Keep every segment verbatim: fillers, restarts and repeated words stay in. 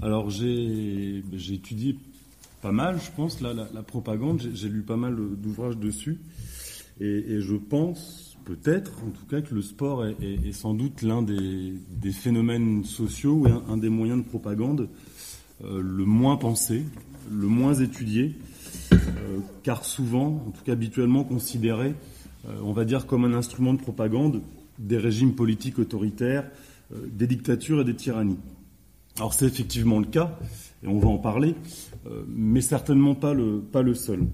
Alors j'ai, j'ai étudié pas mal, je pense, là, la, la propagande, j'ai, j'ai lu pas mal d'ouvrages dessus, et, et je pense, peut-être, en tout cas, que le sport est, est, est sans doute l'un des, des phénomènes sociaux, ou un, un des moyens de propagande euh, le moins pensé, le moins étudié, euh, car souvent, en tout cas habituellement considéré, euh, on va dire comme un instrument de propagande des régimes politiques autoritaires, euh, des dictatures et des tyrannies. Alors c'est effectivement le cas, et on va en parler, euh, mais certainement pas le, pas le seul.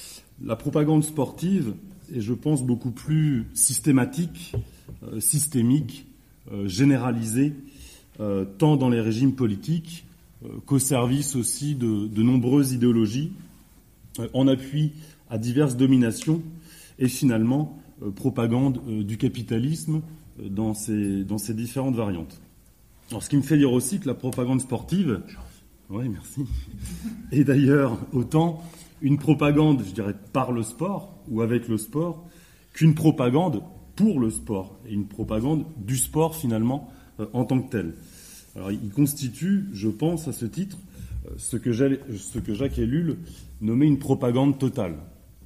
La propagande sportive est, je pense, beaucoup plus systématique, euh, systémique, euh, généralisée, euh, tant dans les régimes politiques euh, qu'au service aussi de, de nombreuses idéologies, euh, en appui à diverses dominations, et finalement euh, propagande euh, du capitalisme euh, dans ses, dans ses différentes variantes. Alors, ce qui me fait dire aussi que la propagande sportive, oui, merci, est d'ailleurs autant une propagande, je dirais, par le sport ou avec le sport, qu'une propagande pour le sport et une propagande du sport finalement euh, en tant que tel. Alors, il constitue, je pense, à ce titre, euh, ce que, ce que Jacques Ellul nommait une propagande totale.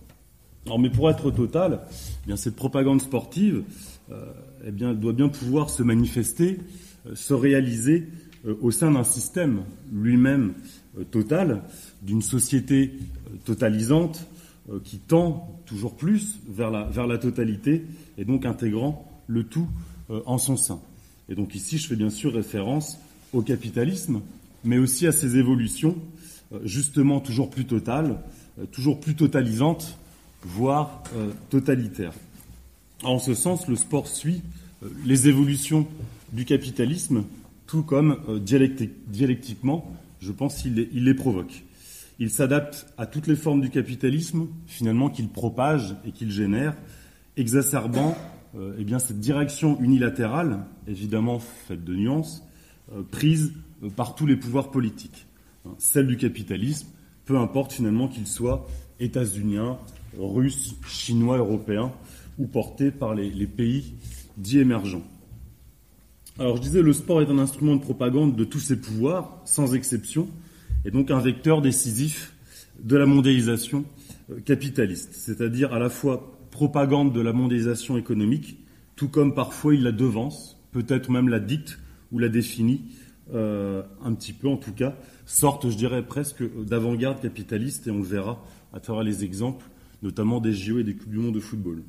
Alors, mais pour être totale, eh bien cette propagande sportive, euh, eh bien, elle doit bien pouvoir se manifester, se réaliser euh, au sein d'un système lui-même euh, total, d'une société euh, totalisante euh, qui tend toujours plus vers la, vers la totalité et donc intégrant le tout euh, en son sein. Et donc ici, je fais bien sûr référence au capitalisme, mais aussi à ses évolutions, euh, justement toujours plus totales, euh, toujours plus totalisantes, voire euh, totalitaires. En ce sens, le sport suit euh, les évolutions du capitalisme, tout comme euh, dialectique, dialectiquement, je pense qu'il les, il les provoque. Il s'adapte à toutes les formes du capitalisme, finalement, qu'il propage et qu'il génère, exacerbant euh, eh bien, cette direction unilatérale, évidemment faite de nuances, euh, prise euh, par tous les pouvoirs politiques. Hein, celle du capitalisme, peu importe finalement qu'il soit états-unien, russe, chinois, européen, ou porté par les, les pays dits émergents. Alors je disais, le sport est un instrument de propagande de tous ces pouvoirs, sans exception, et donc un vecteur décisif de la mondialisation capitaliste, c'est-à-dire à la fois propagande de la mondialisation économique, tout comme parfois il la devance, peut-être même la dicte ou la définit, euh, un petit peu en tout cas, sorte, je dirais, presque d'avant-garde capitaliste, et on le verra à travers les exemples, notamment des J O et des Coupes du Monde de football.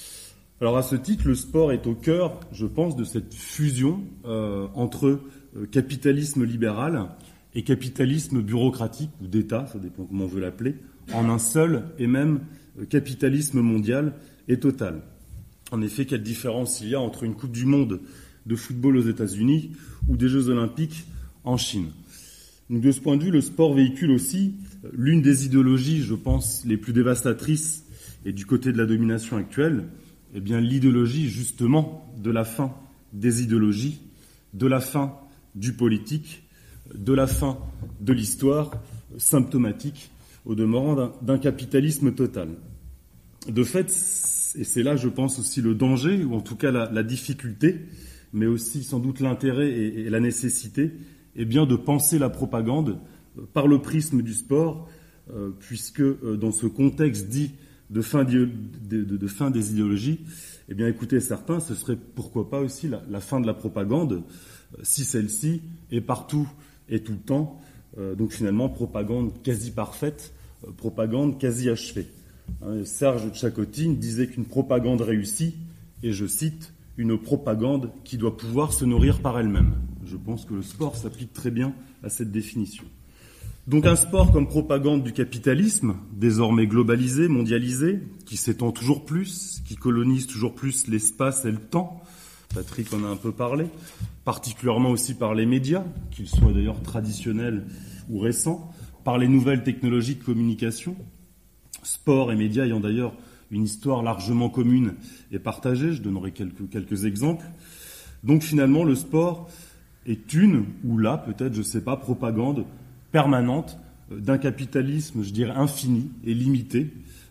Alors à ce titre, le sport est au cœur, je pense, de cette fusion euh, entre euh, capitalisme libéral et capitalisme bureaucratique ou d'État, ça dépend comment on veut l'appeler, en un seul et même euh, capitalisme mondial et total. En effet, quelle différence il y a entre une Coupe du Monde de football aux États-Unis ou des Jeux Olympiques en Chine. Donc de ce point de vue, le sport véhicule aussi euh, l'une des idéologies, je pense, les plus dévastatrices et du côté de la domination actuelle, eh bien, l'idéologie, justement, de la fin des idéologies, de la fin du politique, de la fin de l'histoire, symptomatique, au demeurant, d'un, d'un capitalisme total. De fait, et c'est là, je pense, aussi le danger, ou en tout cas la, la difficulté, mais aussi sans doute l'intérêt et, et la nécessité, eh bien, de penser la propagande par le prisme du sport, euh, puisque euh, dans ce contexte dit De fin, de, de, de fin des idéologies, eh bien, écoutez, certains, ce serait pourquoi pas aussi la, la fin de la propagande, euh, si celle-ci est partout et tout le temps, euh, donc finalement, propagande quasi parfaite, euh, propagande quasi achevée. Hein, Serge Tchakotine disait qu'une propagande réussie, et je cite, une propagande qui doit pouvoir se nourrir par elle-même. Je pense que le sport s'applique très bien à cette définition. Donc un sport comme propagande du capitalisme, désormais globalisé, mondialisé, qui s'étend toujours plus, qui colonise toujours plus l'espace et le temps, Patrick en a un peu parlé, particulièrement aussi par les médias, qu'ils soient d'ailleurs traditionnels ou récents, par les nouvelles technologies de communication, sport et médias ayant d'ailleurs une histoire largement commune et partagée, je donnerai quelques, quelques exemples. Donc finalement le sport est une, ou là peut-être, je ne sais pas, propagande permanente d'un capitalisme, je dirais, infini et limité,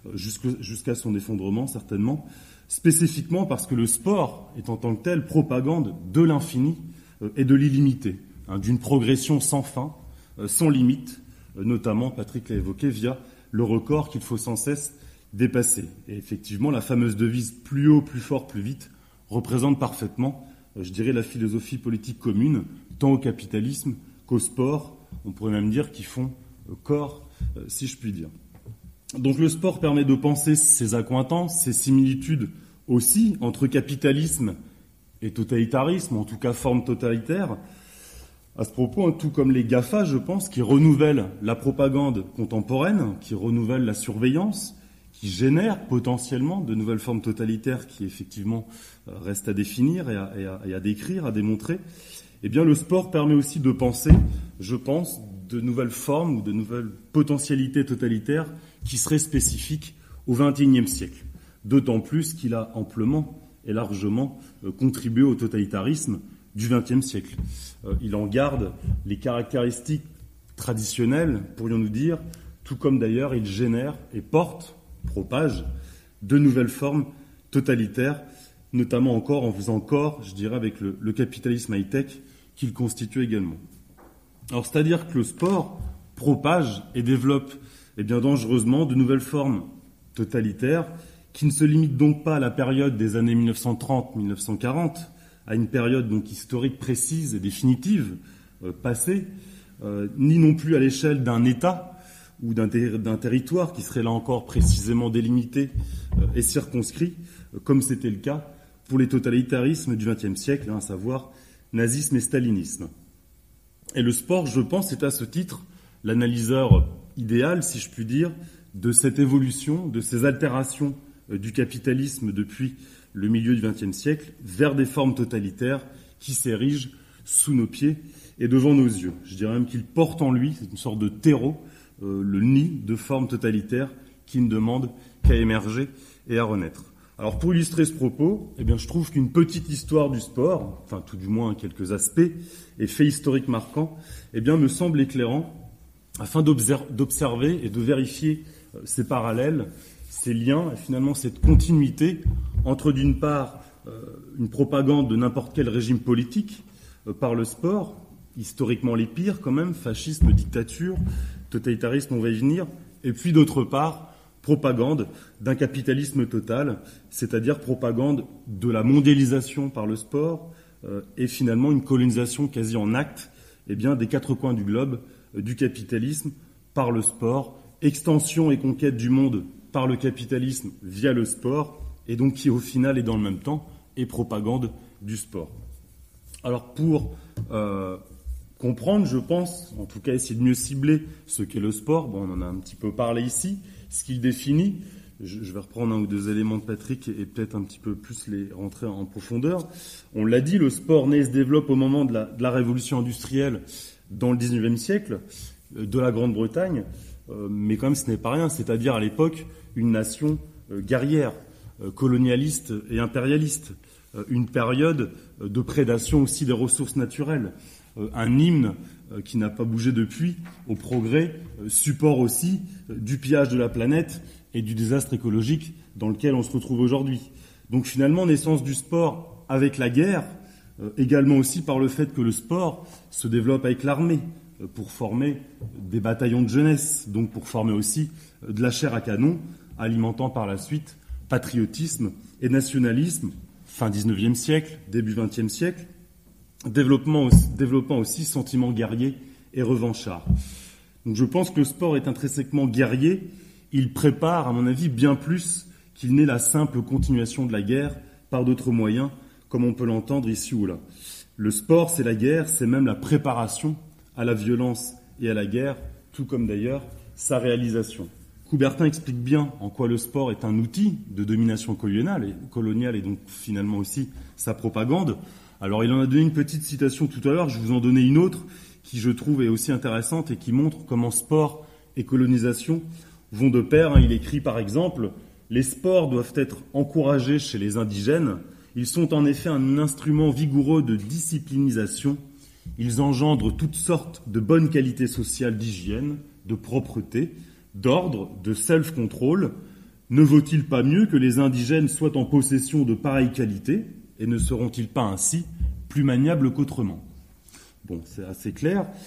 jusqu'à son effondrement, certainement, spécifiquement parce que le sport est en tant que tel propagande de l'infini et de l'illimité, hein, d'une progression sans fin, euh, sans limite, euh, notamment, Patrick l'a évoqué, via le record qu'il faut sans cesse dépasser. Et effectivement, la fameuse devise « plus haut, plus fort, plus vite » représente parfaitement, euh, je dirais, la philosophie politique commune, tant au capitalisme qu'au sport, on pourrait même dire qu'ils font euh, corps, euh, si je puis dire. Donc le sport permet de penser ses accointances, ses similitudes aussi entre capitalisme et totalitarisme, en tout cas forme totalitaire. À ce propos, tout comme les GAFA, je pense, qui renouvellent la propagande contemporaine, qui renouvellent la surveillance, qui génèrent potentiellement de nouvelles formes totalitaires qui effectivement restent à définir et à, et à, et à décrire, à démontrer, eh bien le sport permet aussi de penser, je pense, de nouvelles formes ou de nouvelles potentialités totalitaires qui seraient spécifiques au vingt et unième siècle. D'autant plus qu'il a amplement et largement contribué au totalitarisme du vingtième siècle. Il en garde les caractéristiques traditionnelles, pourrions-nous dire, tout comme d'ailleurs il génère et porte, propage, de nouvelles formes totalitaires, notamment encore en faisant corps, je dirais, avec le, le capitalisme high-tech qu'il constitue également. Alors, c'est-à-dire que le sport propage et développe eh bien, dangereusement de nouvelles formes totalitaires qui ne se limitent donc pas à la période des années mille neuf cent trente à mille neuf cent quarante, à une période donc historique précise et définitive, euh, passée, euh, ni non plus à l'échelle d'un État ou d'un, ter- d'un territoire qui serait là encore précisément délimité euh, et circonscrit, euh, comme c'était le cas pour les totalitarismes du vingtième siècle, hein, à savoir nazisme et stalinisme. Et le sport, je pense, est à ce titre l'analyseur idéal, si je puis dire, de cette évolution, de ces altérations euh, du capitalisme depuis le milieu du vingtième siècle vers des formes totalitaires qui s'érigent sous nos pieds et devant nos yeux. Je dirais même qu'il porte en lui, c'est une sorte de terreau, euh, le nid de formes totalitaires qui ne demandent qu'à émerger et à renaître. Alors pour illustrer ce propos, eh bien je trouve qu'une petite histoire du sport, enfin tout du moins quelques aspects et faits historiques marquants, eh bien me semble éclairant afin d'observer et de vérifier euh, ces parallèles, ces liens et finalement cette continuité entre d'une part euh, une propagande de n'importe quel régime politique euh, par le sport, historiquement les pires quand même, fascisme, dictature, totalitarisme, on va y venir, et puis d'autre part propagande d'un capitalisme total, c'est-à-dire propagande de la mondialisation par le sport euh, et finalement une colonisation quasi en acte eh bien, des quatre coins du globe euh, du capitalisme par le sport, extension et conquête du monde par le capitalisme via le sport, et donc qui au final est dans le même temps est propagande du sport. Alors pour euh, comprendre, je pense, en tout cas essayer de mieux cibler ce qu'est le sport, bon, on en a un petit peu parlé ici, ce qu'il définit, je, je vais reprendre un ou deux éléments de Patrick et, et peut-être un petit peu plus les rentrer en profondeur. On l'a dit, le sport naît et se développe au moment de la, de la révolution industrielle dans le dix-neuvième siècle, euh, de la Grande-Bretagne, euh, mais quand même ce n'est pas rien, c'est-à-dire à l'époque une nation euh, guerrière, euh, colonialiste et impérialiste, euh, une période euh, de prédation aussi des ressources naturelles, euh, un hymne euh, qui n'a pas bougé depuis au progrès, euh, support aussi euh, du pillage de la planète et du désastre écologique dans lequel on se retrouve aujourd'hui. Donc finalement, naissance du sport avec la guerre, euh, également aussi par le fait que le sport se développe avec l'armée, euh, pour former des bataillons de jeunesse, donc pour former aussi euh, de la chair à canon, alimentant par la suite patriotisme et nationalisme, fin dix-neuvième siècle, début vingtième siècle, développement aussi, développant aussi sentiments guerriers et revanchards. Donc je pense que le sport est intrinsèquement guerrier, il prépare, à mon avis, bien plus qu'il n'est la simple continuation de la guerre par d'autres moyens, comme on peut l'entendre ici ou là. Le sport, c'est la guerre, c'est même la préparation à la violence et à la guerre, tout comme d'ailleurs sa réalisation. Coubertin explique bien en quoi le sport est un outil de domination coloniale et, coloniale et donc finalement aussi sa propagande. Alors il en a donné une petite citation tout à l'heure, je vais vous en donner une autre qui je trouve est aussi intéressante et qui montre comment sport et colonisation vont de pair. Il écrit par exemple « Les sports doivent être encouragés chez les indigènes. Ils sont en effet un instrument vigoureux de disciplinisation. Ils engendrent toutes sortes de bonnes qualités sociales d'hygiène, de propreté, d'ordre, de self-control. Ne vaut-il pas mieux que les indigènes soient en possession de pareilles qualités et ne seront-ils pas ainsi plus maniables qu'autrement ?» Bon, c'est assez clair.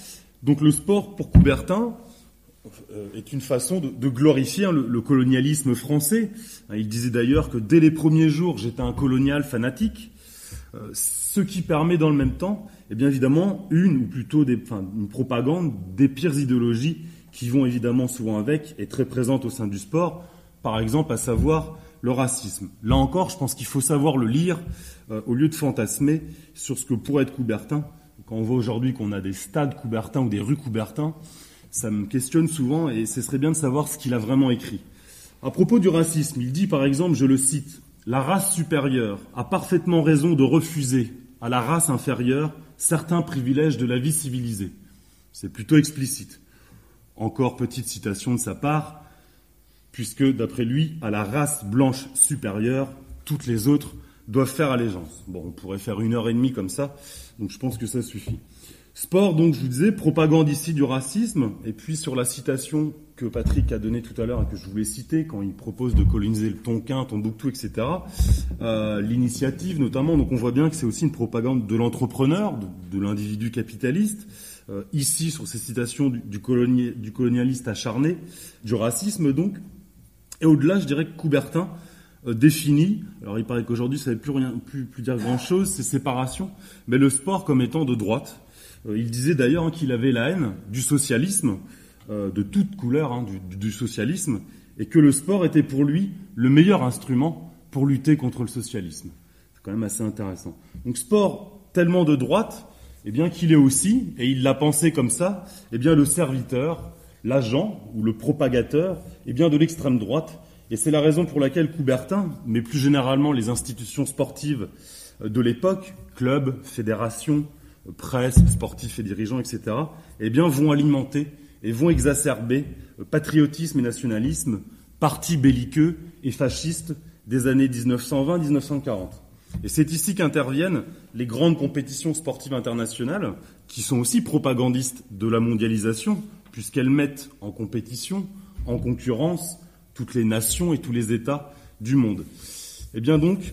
Donc le sport, pour Coubertin, euh, est une façon de, de glorifier hein, le, le colonialisme français. Il disait d'ailleurs que dès les premiers jours, j'étais un colonial fanatique, euh, ce qui permet dans le même temps, eh bien évidemment, une ou plutôt des, enfin, une propagande des pires idéologies qui vont évidemment souvent avec et très présentes au sein du sport, par exemple, à savoir le racisme. Là encore, je pense qu'il faut savoir le lire euh, au lieu de fantasmer sur ce que pourrait être Coubertin. Quand on voit aujourd'hui qu'on a des stades Coubertin ou des rues Coubertin, ça me questionne souvent et ce serait bien de savoir ce qu'il a vraiment écrit. À propos du racisme, il dit par exemple, je le cite, « La race supérieure a parfaitement raison de refuser à la race inférieure certains privilèges de la vie civilisée. » C'est plutôt explicite. Encore petite citation de sa part, puisque d'après lui, à la race blanche supérieure, toutes les autres doivent faire allégeance. Bon, on pourrait faire une heure et demie comme ça, donc je pense que ça suffit. Sport, donc, je vous disais, propagande ici du racisme, et puis sur la citation que Patrick a donnée tout à l'heure et que je voulais citer, quand il propose de coloniser le Tonkin, Tombouctou, et cetera, euh, l'initiative notamment, donc on voit bien que c'est aussi une propagande de l'entrepreneur, de, de l'individu capitaliste, euh, ici sur ces citations du, du, coloni- du colonialiste acharné, du racisme donc, et au-delà, je dirais que Coubertin euh, définit, alors il paraît qu'aujourd'hui ça ne veut plus, rien, plus, plus dire grand-chose, c'est séparation, mais le sport comme étant de droite. Euh, il disait d'ailleurs hein, qu'il avait la haine du socialisme, euh, de toute couleur hein, du, du socialisme, et que le sport était pour lui le meilleur instrument pour lutter contre le socialisme. C'est quand même assez intéressant. Donc sport tellement de droite, eh bien qu'il est aussi, et il l'a pensé comme ça, eh bien le serviteur, l'agent ou le propagateur eh bien de l'extrême droite. Et c'est la raison pour laquelle Coubertin, mais plus généralement les institutions sportives de l'époque, clubs, fédérations, presse, sportifs et dirigeants, et cetera, eh bien vont alimenter et vont exacerber patriotisme et nationalisme, partis belliqueux et fascistes des années dix-neuf cent vingt à dix-neuf cent quarante. Et c'est ici qu'interviennent les grandes compétitions sportives internationales, qui sont aussi propagandistes de la mondialisation, puisqu'elles mettent en compétition, en concurrence, toutes les nations et tous les États du monde. Eh bien donc,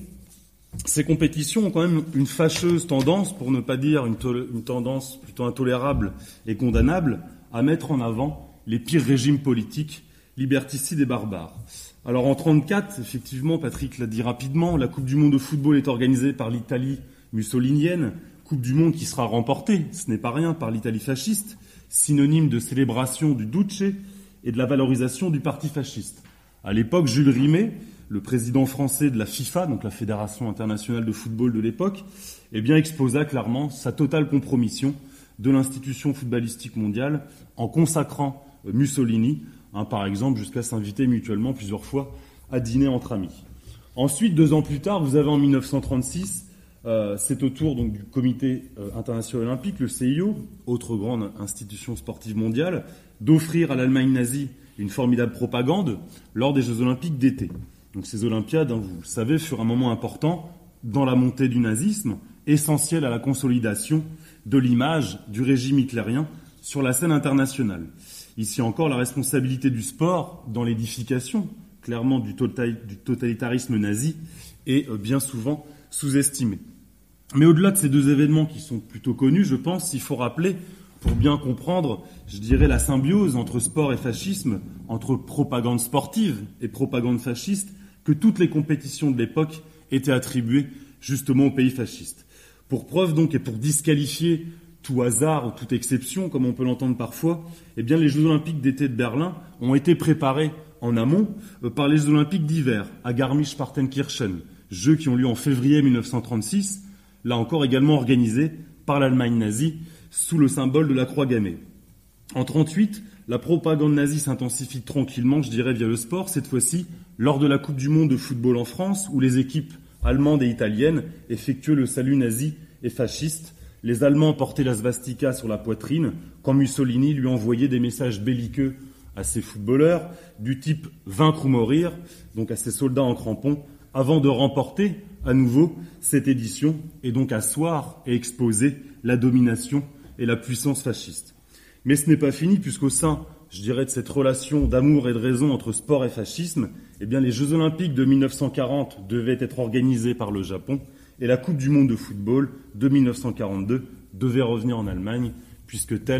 ces compétitions ont quand même une fâcheuse tendance, pour ne pas dire une, to- une tendance plutôt intolérable et condamnable, à mettre en avant les pires régimes politiques, liberticides et barbares. Alors en trente-quatre, effectivement, Patrick l'a dit rapidement, la Coupe du Monde de football est organisée par l'Italie mussolinienne, Coupe du Monde qui sera remportée, ce n'est pas rien, par l'Italie fasciste, synonyme de célébration du Duce et de la valorisation du parti fasciste. À l'époque, Jules Rimet, le président français de la FIFA, donc la Fédération internationale de football de l'époque, eh bien exposa clairement sa totale compromission de l'institution footballistique mondiale en consacrant Mussolini, hein, par exemple, jusqu'à s'inviter mutuellement plusieurs fois à dîner entre amis. Ensuite, deux ans plus tard, vous avez en mille neuf cent trente-six, euh, c'est au tour donc, du Comité euh, international olympique, le C I O, autre grande institution sportive mondiale, d'offrir à l'Allemagne nazie une formidable propagande lors des Jeux olympiques d'été. Donc ces Olympiades, hein, vous le savez, furent un moment important dans la montée du nazisme, essentiel à la consolidation de l'image du régime hitlérien sur la scène internationale. Ici encore, la responsabilité du sport dans l'édification, clairement, du, total, du totalitarisme nazi est euh, bien souvent sous-estimée. Mais au-delà de ces deux événements qui sont plutôt connus, je pense, il faut rappeler, pour bien comprendre, je dirais, la symbiose entre sport et fascisme, entre propagande sportive et propagande fasciste, que toutes les compétitions de l'époque étaient attribuées justement aux pays fascistes. Pour preuve donc, et pour disqualifier tout hasard ou toute exception, comme on peut l'entendre parfois, eh bien les Jeux Olympiques d'été de Berlin ont été préparés en amont euh, par les Jeux Olympiques d'hiver à Garmisch-Partenkirchen, Jeux qui ont lieu en février mille neuf cent trente-six, là encore également organisés par l'Allemagne nazie sous le symbole de la croix gammée. En trente-huit, la propagande nazie s'intensifie tranquillement, je dirais, via le sport, cette fois-ci lors de la Coupe du Monde de football en France, où les équipes allemandes et italiennes effectuaient le salut nazi et fasciste. Les Allemands portaient la svastika sur la poitrine, quand Mussolini lui envoyait des messages belliqueux à ses footballeurs, du type « vaincre ou mourir », donc à ses soldats en crampons, avant de remporter à nouveau cette édition, et donc asseoir et exposer la domination et la puissance fasciste. Mais ce n'est pas fini, puisqu'au sein, je dirais, de cette relation d'amour et de raison entre sport et fascisme, eh bien, les Jeux Olympiques de mille neuf cent quarante devaient être organisés par le Japon, et la Coupe du Monde de football de mille neuf cent quarante-deux devait revenir en Allemagne, puisque telle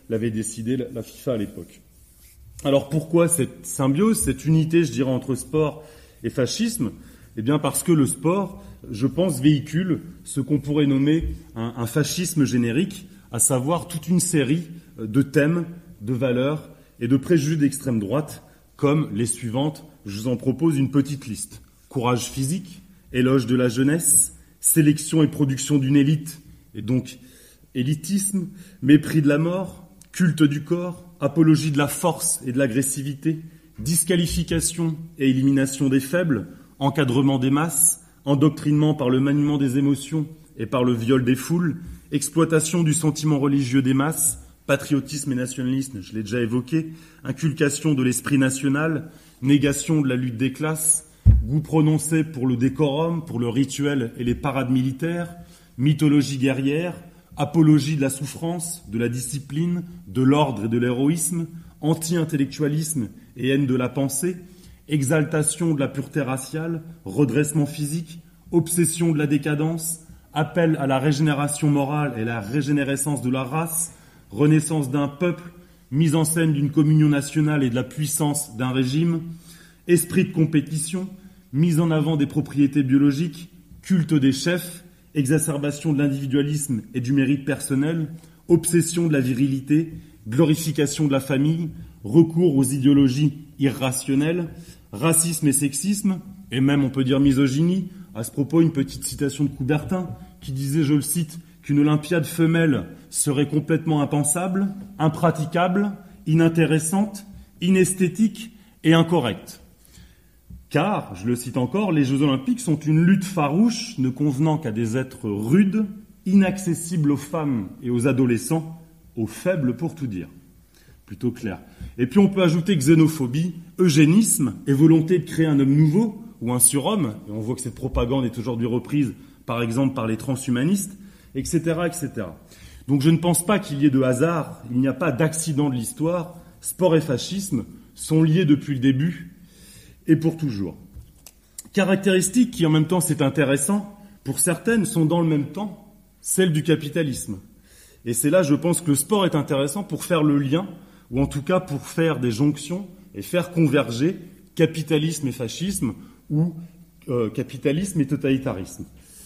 l'avait décidé la FIFA à l'époque. Alors pourquoi cette symbiose, cette unité, je dirais, entre sport et fascisme ? Eh bien parce que le sport, je pense, véhicule ce qu'on pourrait nommer un, un fascisme générique, à savoir toute une série de thèmes, de valeurs et de préjugés d'extrême droite, comme les suivantes. Je vous en propose une petite liste. Courage physique, éloge de la jeunesse, sélection et production d'une élite, et donc élitisme, mépris de la mort, culte du corps, apologie de la force et de l'agressivité, disqualification et élimination des faibles, encadrement des masses, endoctrinement par le maniement des émotions et par le viol des foules, exploitation du sentiment religieux des masses, patriotisme et nationalisme, je l'ai déjà évoqué, inculcation de l'esprit national, négation de la lutte des classes, goût prononcé pour le décorum, pour le rituel et les parades militaires, mythologie guerrière, apologie de la souffrance, de la discipline, de l'ordre et de l'héroïsme, anti-intellectualisme et haine de la pensée, exaltation de la pureté raciale, redressement physique, obsession de la décadence, appel à la régénération morale et la régénérescence de la race, renaissance d'un peuple, mise en scène d'une communion nationale et de la puissance d'un régime, esprit de compétition, mise en avant des propriétés biologiques, culte des chefs, exacerbation de l'individualisme et du mérite personnel, obsession de la virilité, glorification de la famille, recours aux idéologies irrationnelles, racisme et sexisme, et même on peut dire misogynie. À ce propos, une petite citation de Coubertin qui disait, je le cite, qu'une Olympiade femelle serait complètement impensable, impraticable, inintéressante, inesthétique et incorrecte. Car, je le cite encore, les Jeux Olympiques sont une lutte farouche ne convenant qu'à des êtres rudes, inaccessibles aux femmes et aux adolescents, aux faibles pour tout dire. Plutôt clair. Et puis on peut ajouter xénophobie, eugénisme et volonté de créer un homme nouveau ou un surhomme, et on voit que cette propagande est aujourd'hui reprise par exemple par les transhumanistes, et cetera, et cetera. Donc je ne pense pas qu'il y ait de hasard, il n'y a pas d'accident de l'histoire, sport et fascisme sont liés depuis le début et pour toujours. Caractéristiques qui en même temps, c'est intéressant, pour certaines sont dans le même temps celles du capitalisme. Et c'est là, je pense, que le sport est intéressant pour faire le lien, ou en tout cas pour faire des jonctions et faire converger capitalisme et fascisme, ou euh, capitalisme et totalitarisme.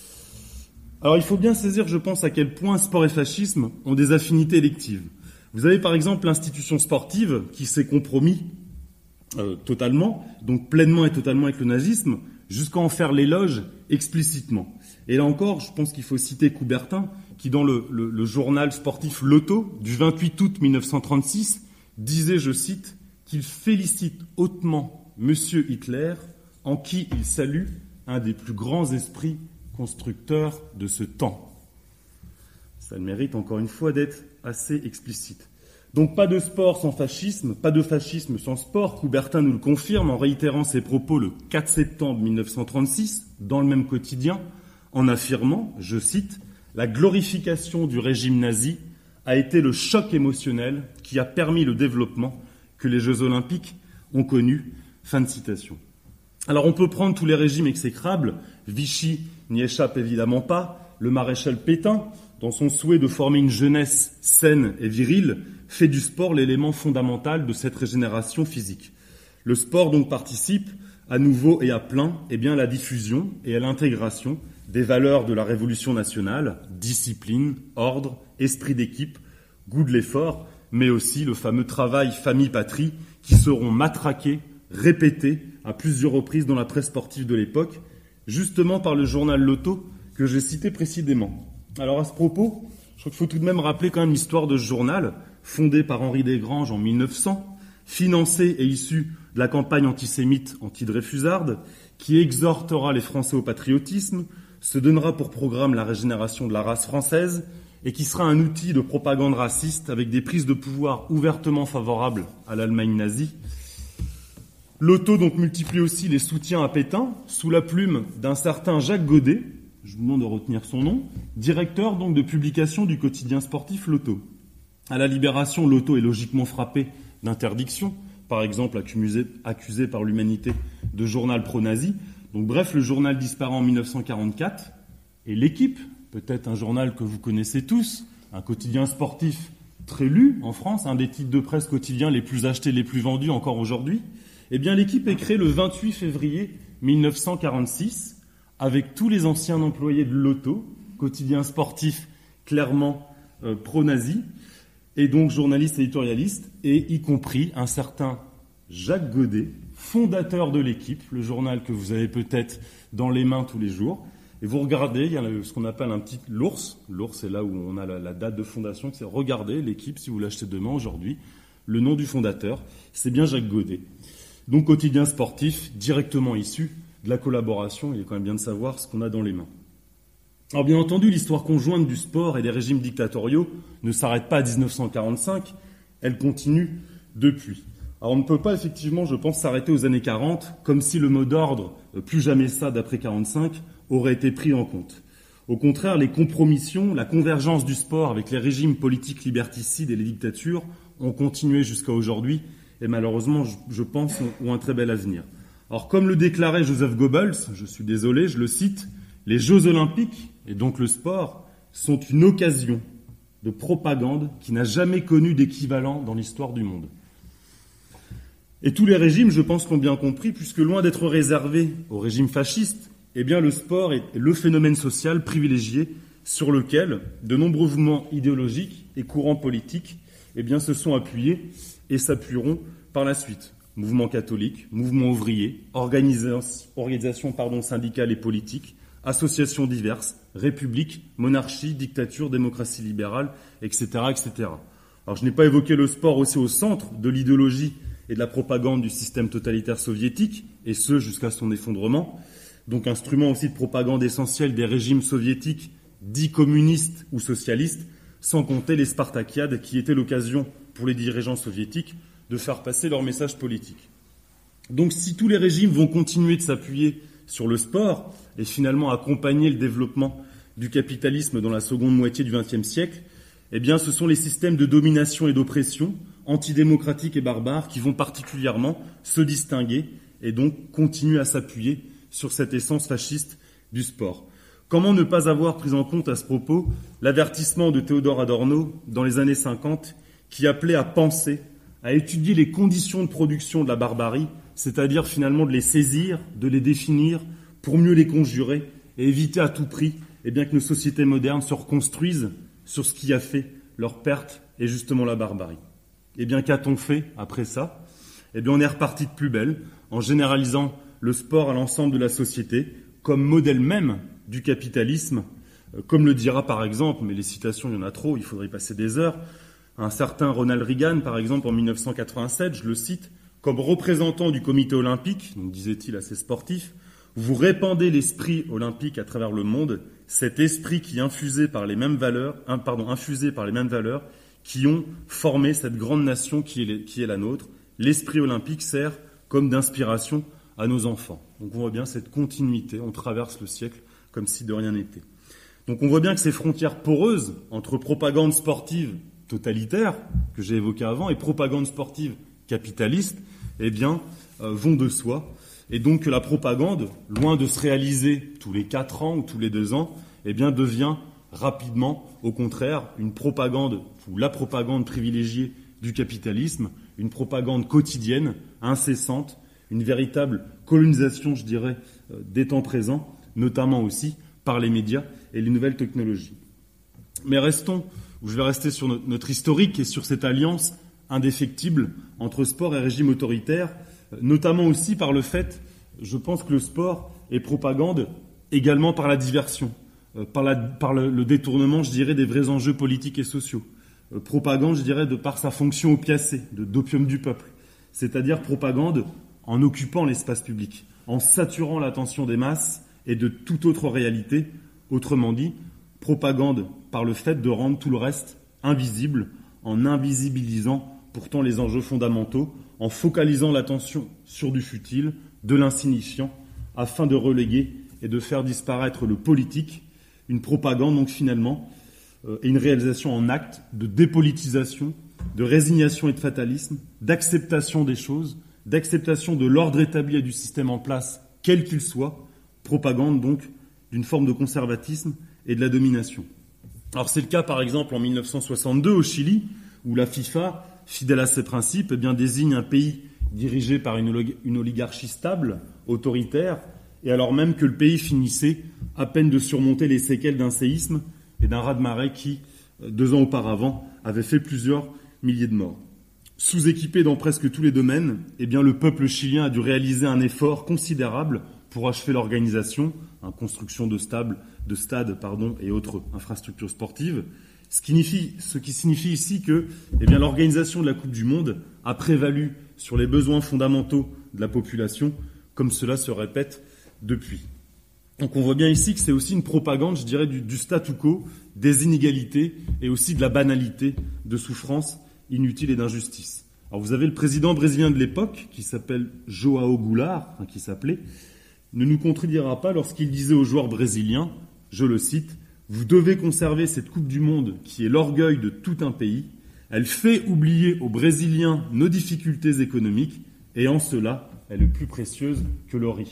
Alors il faut bien saisir, je pense, à quel point sport et fascisme ont des affinités électives. Vous avez par exemple l'institution sportive qui s'est compromis euh, totalement, donc pleinement et totalement avec le nazisme, jusqu'à en faire l'éloge explicitement. Et là encore, je pense qu'il faut citer Coubertin, qui dans le, le, le journal sportif L'Auto du vingt-huit août mille neuf cent trente-six disait, je cite, qu'il félicite hautement Monsieur Hitler, en qui il salue un des plus grands esprits constructeurs de ce temps. Ça le mérite encore une fois d'être assez explicite. Donc pas de sport sans fascisme, pas de fascisme sans sport. Coubertin nous le confirme en réitérant ses propos le quatre septembre mille neuf cent trente-six dans le même quotidien, en affirmant, je cite, « La glorification du régime nazi a été le choc émotionnel qui a permis le développement que les Jeux Olympiques ont connu. » Fin de citation. Alors on peut prendre tous les régimes exécrables, Vichy n'y échappe évidemment pas, le maréchal Pétain, dans son souhait de former une jeunesse saine et virile, fait du sport l'élément fondamental de cette régénération physique. Le sport donc participe à nouveau et à plein eh bien, à la diffusion et à l'intégration des valeurs de la Révolution nationale, discipline, ordre, esprit d'équipe, goût de l'effort, mais aussi le fameux travail famille-patrie qui seront matraqués, répétés à plusieurs reprises dans la presse sportive de l'époque, justement par le journal L'Auto que j'ai cité précédemment. Alors à ce propos, je crois qu'il faut tout de même rappeler quand même l'histoire de ce journal, fondé par Henri Desgranges en mille neuf cents, financé et issu de la campagne antisémite anti-Dreyfusarde, qui exhortera les Français au patriotisme, se donnera pour programme la régénération de la race française et qui sera un outil de propagande raciste avec des prises de pouvoir ouvertement favorables à l'Allemagne nazie. L'Auto donc multiplie aussi les soutiens à Pétain sous la plume d'un certain Jacques Godet, je vous demande de retenir son nom, directeur donc de publication du quotidien sportif L'Auto. À la Libération, L'Auto est logiquement frappé d'interdiction, par exemple accusé, accusé par l'Humanité de journal pro-nazi. Donc bref, le journal disparaît en mille neuf cent quarante-quatre et l'Équipe, peut-être un journal que vous connaissez tous, un quotidien sportif très lu en France, un des titres de presse quotidiens les plus achetés, les plus vendus encore aujourd'hui, eh bien l'équipe est créée le vingt-huit février mille neuf cent quarante-six avec tous les anciens employés de l'Auto, quotidien sportif clairement euh, pro-nazi, et donc journaliste éditorialiste, et y compris un certain Jacques Godet, fondateur de l'équipe, le journal que vous avez peut-être dans les mains tous les jours. Et vous regardez, il y a ce qu'on appelle un petit l'ours. L'ours, c'est là où on a la, la date de fondation. C'est regardez l'équipe, si vous l'achetez demain, aujourd'hui, le nom du fondateur, c'est bien Jacques Godet. Donc quotidien sportif, directement issu de la collaboration. Il est quand même bien de savoir ce qu'on a dans les mains. Alors bien entendu, l'histoire conjointe du sport et des régimes dictatoriaux ne s'arrête pas à dix-neuf cent quarante-cinq, elle continue depuis. Alors on ne peut pas effectivement, je pense, s'arrêter aux années quarante, comme si le mot d'ordre « plus jamais ça » d'après quarante-cinq aurait été pris en compte. Au contraire, les compromissions, la convergence du sport avec les régimes politiques liberticides et les dictatures ont continué jusqu'à aujourd'hui et malheureusement, je pense, ont un très bel avenir. Alors comme le déclarait Joseph Goebbels, je suis désolé, je le cite, « Les Jeux Olympiques, et donc le sport, sont une occasion de propagande qui n'a jamais connu d'équivalent dans l'histoire du monde. » Et tous les régimes, je pense, l'ont bien compris, puisque loin d'être réservé au régime fasciste, eh bien, le sport est le phénomène social privilégié sur lequel de nombreux mouvements idéologiques et courants politiques eh bien, se sont appuyés et s'appuieront par la suite. Mouvements catholiques, mouvements ouvriers, organisations, organisations pardon, syndicales et politiques, associations diverses, républiques, monarchies, dictatures, démocratie libérale, et cetera, et cetera. Alors, je n'ai pas évoqué le sport aussi au centre de l'idéologie et de la propagande du système totalitaire soviétique, et ce jusqu'à son effondrement, donc instrument aussi de propagande essentiel des régimes soviétiques dits communistes ou socialistes, sans compter les Spartakiades qui étaient l'occasion pour les dirigeants soviétiques de faire passer leur message politique. Donc si tous les régimes vont continuer de s'appuyer sur le sport et finalement accompagner le développement du capitalisme dans la seconde moitié du vingtième siècle, eh bien ce sont les systèmes de domination et d'oppression antidémocratiques et barbares qui vont particulièrement se distinguer et donc continuer à s'appuyer sur cette essence fasciste du sport. Comment ne pas avoir pris en compte à ce propos l'avertissement de Théodore Adorno dans les années cinquante qui appelait à penser, à étudier les conditions de production de la barbarie, c'est-à-dire finalement de les saisir, de les définir pour mieux les conjurer et éviter à tout prix eh bien, que nos sociétés modernes se reconstruisent sur ce qui a fait leur perte et justement la barbarie. Eh bien, qu'a-t-on fait après ça ? Eh bien, on est reparti de plus belle en généralisant le sport à l'ensemble de la société comme modèle même du capitalisme, comme le dira par exemple, mais les citations, il y en a trop, il faudrait y passer des heures, un certain Ronald Reagan, par exemple, en mille neuf cent quatre-vingt-sept, je le cite, comme représentant du comité olympique, donc disait-il à ses sportifs, vous répandez l'esprit olympique à travers le monde, cet esprit qui infusé par les mêmes valeurs, hein, pardon, infusé par les mêmes valeurs qui ont formé cette grande nation qui est, qui est la nôtre. L'esprit olympique sert comme d'inspiration à nos enfants. Donc on voit bien cette continuité, on traverse le siècle comme si de rien n'était. Donc on voit bien que ces frontières poreuses entre propagande sportive totalitaire, que j'ai évoquée avant, et propagande sportive capitaliste, eh bien, euh, vont de soi. Et donc que la propagande, loin de se réaliser tous les quatre ans ou tous les deux ans, eh bien, devient rapidement, au contraire, une propagande, ou la propagande privilégiée du capitalisme, une propagande quotidienne, incessante, une véritable colonisation, je dirais, euh, des temps présents, notamment aussi par les médias et les nouvelles technologies. Mais restons, ou je vais rester sur notre, notre historique et sur cette alliance indéfectible entre sport et régime autoritaire, notamment aussi par le fait, je pense que le sport est propagande également par la diversion, euh, par, la, par le, le détournement, je dirais, des vrais enjeux politiques et sociaux. Euh, propagande, je dirais, de par sa fonction opiacée, de, d'opium du peuple, c'est-à-dire propagande en occupant l'espace public, en saturant l'attention des masses et de toute autre réalité, autrement dit, propagande par le fait de rendre tout le reste invisible, en invisibilisant pourtant les enjeux fondamentaux, en focalisant l'attention sur du futile, de l'insignifiant, afin de reléguer et de faire disparaître le politique, une propagande donc finalement, euh, et une réalisation en acte de dépolitisation, de résignation et de fatalisme, d'acceptation des choses, d'acceptation de l'ordre établi et du système en place, quel qu'il soit, propagande donc d'une forme de conservatisme et de la domination. Alors c'est le cas par exemple en mille neuf cent soixante-deux au Chili, où la FIFA, fidèle à ses principes, eh bien, désigne un pays dirigé par une, une oligarchie stable, autoritaire, et alors même que le pays finissait à peine de surmonter les séquelles d'un séisme et d'un raz-de-marée qui, deux ans auparavant, avait fait plusieurs milliers de morts. Sous-équipé dans presque tous les domaines, eh bien, le peuple chilien a dû réaliser un effort considérable pour achever l'organisation, hein, construction de, stable, de stades pardon, et autres infrastructures sportives, ce qui signifie, ce qui signifie ici que eh bien, l'organisation de la Coupe du Monde a prévalu sur les besoins fondamentaux de la population, comme cela se répète depuis. Donc on voit bien ici que c'est aussi une propagande, je dirais, du, du statu quo, des inégalités et aussi de la banalité de souffrances inutiles et d'injustice. Alors vous avez le président brésilien de l'époque, qui s'appelle João Goulart, enfin, qui s'appelait, ne nous contredira pas lorsqu'il disait aux joueurs brésiliens, je le cite, « Vous devez conserver cette Coupe du Monde qui est l'orgueil de tout un pays. Elle fait oublier aux Brésiliens nos difficultés économiques et en cela, elle est plus précieuse que le riz. »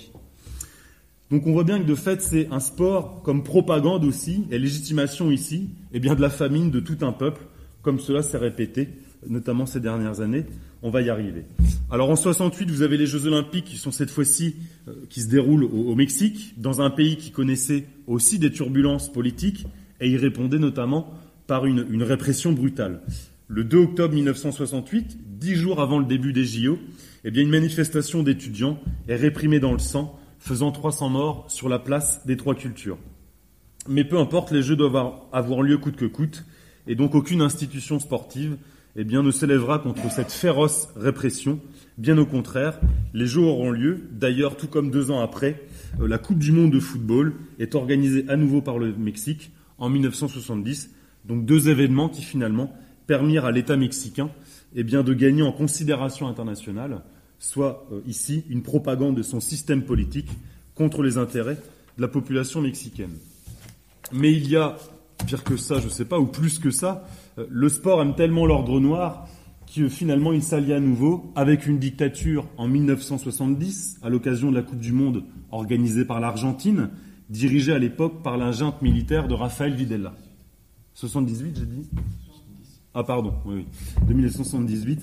Donc on voit bien que de fait, c'est un sport comme propagande aussi, et légitimation ici, et bien de la famine de tout un peuple, comme cela s'est répété, notamment ces dernières années. On va y arriver. Alors en soixante-huit, vous avez les Jeux Olympiques qui sont cette fois-ci, euh, qui se déroulent au, au Mexique, dans un pays qui connaissait aussi des turbulences politiques, et y répondait notamment par une, une répression brutale. Le deux octobre mille neuf cent soixante-huit, dix jours avant le début des J O, eh bien une manifestation d'étudiants est réprimée dans le sang, faisant trois cents morts sur la place des Trois Cultures. Mais peu importe, les Jeux doivent avoir lieu coûte que coûte, et donc aucune institution sportive eh bien, ne s'élèvera contre cette féroce répression. Bien au contraire, les Jeux auront lieu. D'ailleurs, tout comme deux ans après, euh, la Coupe du Monde de football est organisée à nouveau par le Mexique en mille neuf cent soixante-dix. Donc deux événements qui finalement permirent à l'État mexicain eh bien, de gagner en considération internationale, soit euh, ici une propagande de son système politique contre les intérêts de la population mexicaine. Mais il y a, pire que ça, je ne sais pas, ou plus que ça, euh, le sport aime tellement l'ordre noir que finalement il s'allie à nouveau avec une dictature en mille neuf cent soixante-dix, à l'occasion de la Coupe du Monde organisée par l'Argentine, dirigée à l'époque par la junte militaire de Rafael Videla. soixante-dix-huit, j'ai dit ? Ah pardon, oui, oui, de mille neuf cent soixante-dix-huit.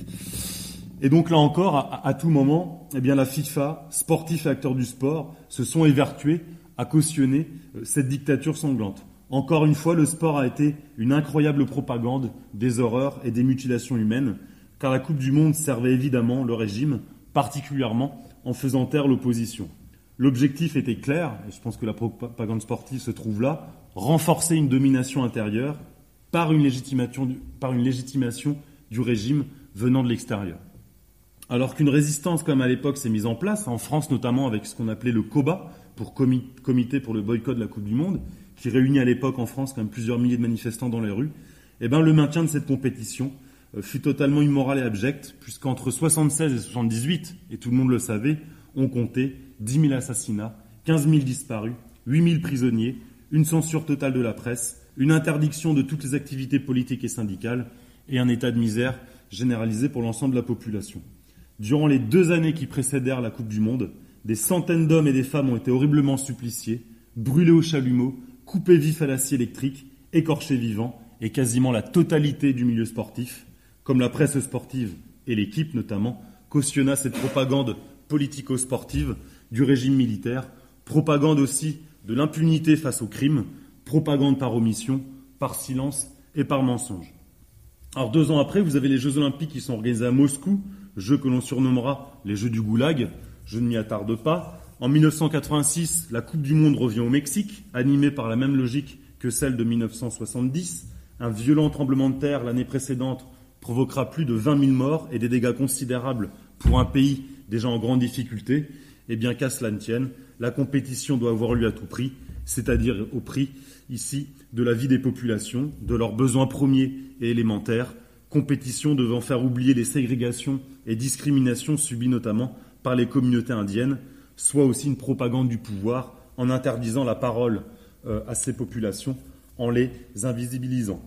Et donc là encore, à, à tout moment, eh bien la FIFA, sportifs et acteurs du sport, se sont évertués à cautionner euh, cette dictature sanglante. Encore une fois, le sport a été une incroyable propagande des horreurs et des mutilations humaines, car la Coupe du Monde servait évidemment le régime, particulièrement en faisant taire l'opposition. L'objectif était clair, et je pense que la propagande sportive se trouve là, renforcer une domination intérieure par une légitimation du, par une légitimation du régime venant de l'extérieur. Alors qu'une résistance comme à l'époque s'est mise en place, en France notamment avec ce qu'on appelait le COBA, pour Comité pour le boycott de la Coupe du Monde, qui réunit à l'époque en France quand même plusieurs milliers de manifestants dans les rues, eh ben, le maintien de cette compétition euh, fut totalement immoral et abject, puisqu'entre soixante-seize et soixante-dix-huit, et tout le monde le savait, on comptait dix mille assassinats, quinze mille disparus, huit mille prisonniers, une censure totale de la presse, une interdiction de toutes les activités politiques et syndicales, et un état de misère généralisé pour l'ensemble de la population. Durant les deux années qui précédèrent la Coupe du Monde, des centaines d'hommes et des femmes ont été horriblement suppliciés, brûlés au chalumeau, coupés vifs à l'acier électrique, écorchés vivants, et quasiment la totalité du milieu sportif, comme la presse sportive et l'équipe notamment, cautionna cette propagande politico-sportive du régime militaire, propagande aussi de l'impunité face aux crimes, propagande par omission, par silence et par mensonge. Alors deux ans après, vous avez les Jeux Olympiques qui sont organisés à Moscou, Jeux que l'on surnommera les Jeux du Goulag, je ne m'y attarde pas. En mille neuf cent quatre-vingt-six, la Coupe du Monde revient au Mexique, animée par la même logique que celle de mille neuf cent soixante-dix. Un violent tremblement de terre l'année précédente provoquera plus de vingt mille morts et des dégâts considérables pour un pays déjà en grande difficulté. Et bien qu'à cela ne tienne, la compétition doit avoir lieu à tout prix, c'est-à-dire au prix, ici, de la vie des populations, de leurs besoins premiers et élémentaires, compétition devant faire oublier les ségrégations et discriminations subies notamment par les communautés indiennes, soit aussi une propagande du pouvoir en interdisant la parole euh, à ces populations, en les invisibilisant.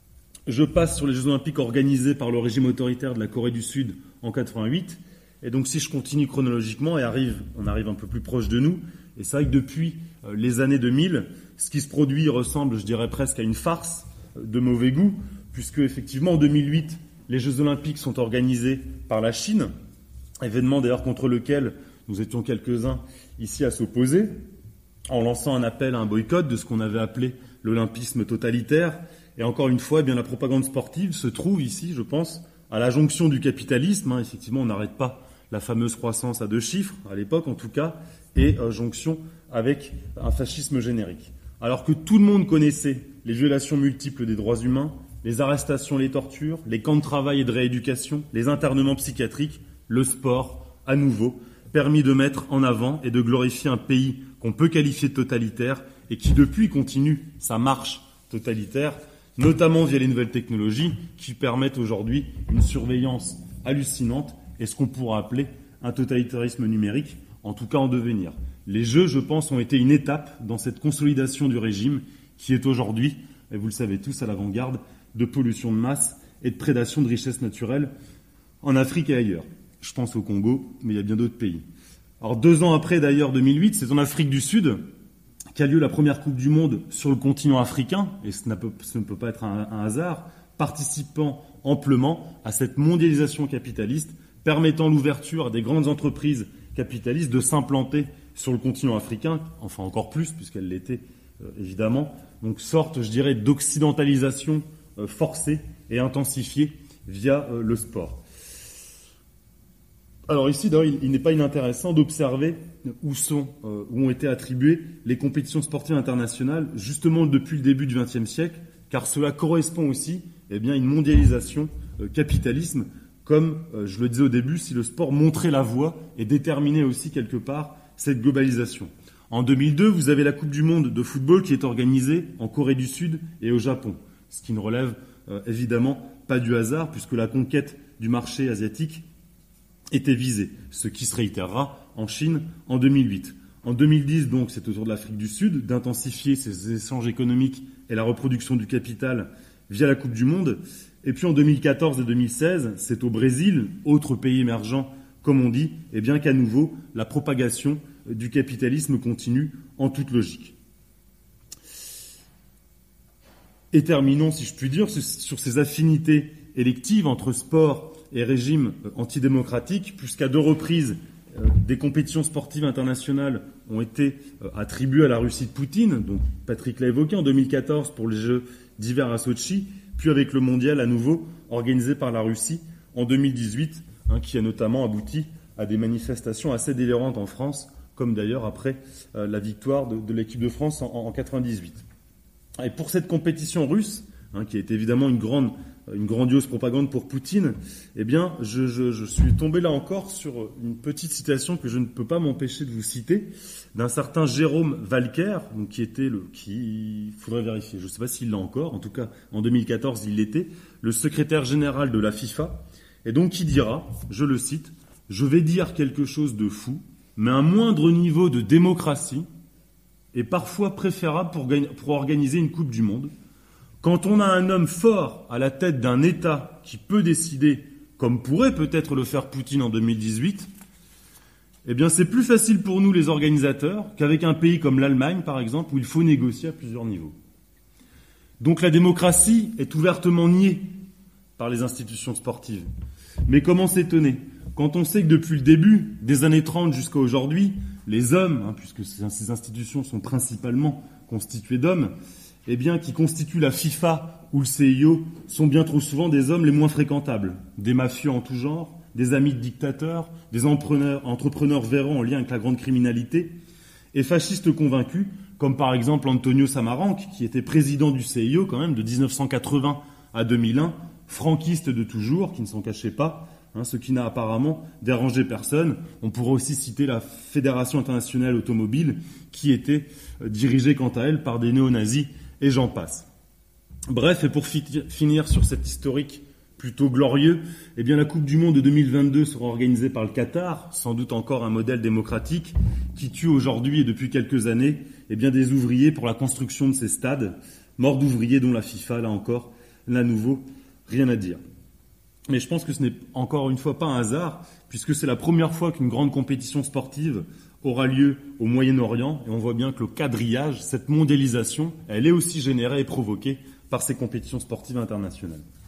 Je passe sur les Jeux Olympiques organisés par le régime autoritaire de la Corée du Sud en quatre-vingt-huit. Et donc si je continue chronologiquement, et arrive, on arrive un peu plus proche de nous, et c'est vrai que depuis euh, les années deux mille, ce qui se produit ressemble, je dirais presque à une farce euh, de mauvais goût, puisque effectivement en deux mille huit, les Jeux Olympiques sont organisés par la Chine, événement d'ailleurs contre lequel nous étions quelques-uns ici à s'opposer, en lançant un appel à un boycott de ce qu'on avait appelé l'olympisme totalitaire. Et encore une fois, eh bien, la propagande sportive se trouve ici, je pense, à la jonction du capitalisme. Hein. Effectivement, on n'arrête pas la fameuse croissance à deux chiffres, à l'époque en tout cas, et euh, jonction avec un fascisme générique. Alors que tout le monde connaissait les violations multiples des droits humains, les arrestations, les tortures, les camps de travail et de rééducation, les internements psychiatriques, le sport, à nouveau, permis de mettre en avant et de glorifier un pays qu'on peut qualifier de totalitaire et qui depuis continue sa marche totalitaire, notamment via les nouvelles technologies qui permettent aujourd'hui une surveillance hallucinante et ce qu'on pourra appeler un totalitarisme numérique, en tout cas en devenir. Les Jeux, je pense, ont été une étape dans cette consolidation du régime qui est aujourd'hui, et vous le savez tous, à l'avant-garde de pollution de masse et de prédation de richesses naturelles en Afrique et ailleurs. Je pense au Congo, mais il y a bien d'autres pays. Alors deux ans après, d'ailleurs, deux mille huit, c'est en Afrique du Sud qu'a lieu la première Coupe du Monde sur le continent africain, et ce, n'a, ce ne peut pas être un, un hasard, participant amplement à cette mondialisation capitaliste, permettant l'ouverture à des grandes entreprises capitalistes de s'implanter sur le continent africain, enfin encore plus, puisqu'elles l'étaient euh, évidemment, donc sorte, je dirais, d'occidentalisation euh, forcée et intensifiée via euh, le sport. Alors ici, d'ailleurs, il, il n'est pas inintéressant d'observer où sont, euh, où ont été attribuées les compétitions sportives internationales, justement depuis le début du vingtième siècle, car cela correspond aussi, eh bien, à une mondialisation euh, capitalisme, comme euh, je le disais au début, si le sport montrait la voie et déterminait aussi quelque part cette globalisation. En deux mille deux, vous avez la Coupe du Monde de football qui est organisée en Corée du Sud et au Japon, ce qui ne relève euh, évidemment pas du hasard, puisque la conquête du marché asiatique était visée, ce qui se réitérera en Chine en deux mille huit. En deux mille dix, donc, c'est au tour de l'Afrique du Sud d'intensifier ses échanges économiques et la reproduction du capital via la Coupe du Monde. Et puis en deux mille quatorze et deux mille seize, c'est au Brésil, autre pays émergent, comme on dit, et bien qu'à nouveau, la propagation du capitalisme continue en toute logique. Et terminons, si je puis dire, sur ces affinités électives entre sport et régime antidémocratique, puisqu'à deux reprises, des compétitions sportives internationales ont été attribuées à la Russie de Poutine, donc Patrick l'a évoqué en deux mille quatorze pour les Jeux d'hiver à Sotchi, puis avec le mondial à nouveau organisé par la Russie en deux mille dix-huit, hein, qui a notamment abouti à des manifestations assez délirantes en France, comme d'ailleurs après euh, la victoire de, de l'équipe de France en, en quatre-vingt-dix-huit. Et pour cette compétition russe, hein, qui est évidemment une grande, une grandiose propagande pour Poutine, eh bien, je, je, je suis tombé là encore sur une petite citation que je ne peux pas m'empêcher de vous citer, d'un certain Jérôme Valker, donc qui était le, qui, faudrait vérifier, je ne sais pas s'il l'a encore, en tout cas en deux mille quatorze il l'était, le secrétaire général de la FIFA, et donc qui dira, je le cite, « Je vais dire quelque chose de fou, mais un moindre niveau de démocratie est parfois préférable pour, pour organiser une Coupe du Monde. Quand on a un homme fort à la tête d'un État qui peut décider, comme pourrait peut-être le faire Poutine en deux mille dix-huit, eh bien c'est plus facile pour nous les organisateurs qu'avec un pays comme l'Allemagne, par exemple, où il faut négocier à plusieurs niveaux. Donc la démocratie est ouvertement niée par les institutions sportives. Mais comment s'étonner quand on sait que depuis le début des années trente jusqu'à aujourd'hui, les hommes, hein, puisque ces institutions sont principalement constituées d'hommes, eh bien, qui constituent la FIFA ou le C I O, sont bien trop souvent des hommes les moins fréquentables, des mafieux en tout genre, des amis de dictateurs, des entrepreneurs, entrepreneurs vérants en lien avec la grande criminalité, et fascistes convaincus, comme par exemple Antonio Samaranch, qui était président du C I O quand même de dix-neuf cent quatre-vingts à deux mille un, franquiste de toujours, qui ne s'en cachait pas, hein, ce qui n'a apparemment dérangé personne. On pourrait aussi citer la Fédération internationale automobile, qui était euh, dirigée quant à elle par des néo-nazis, et j'en passe. Bref, et pour fi- finir sur cet historique plutôt glorieux, eh bien la Coupe du Monde de deux mille vingt-deux sera organisée par le Qatar, sans doute encore un modèle démocratique, qui tue aujourd'hui et depuis quelques années eh bien des ouvriers pour la construction de ces stades, morts d'ouvriers dont la FIFA, là encore, là nouveau, rien à dire. Mais je pense que ce n'est encore une fois pas un hasard, puisque c'est la première fois qu'une grande compétition sportive aura lieu au Moyen-Orient, et on voit bien que le quadrillage, cette mondialisation, elle est aussi générée et provoquée par ces compétitions sportives internationales.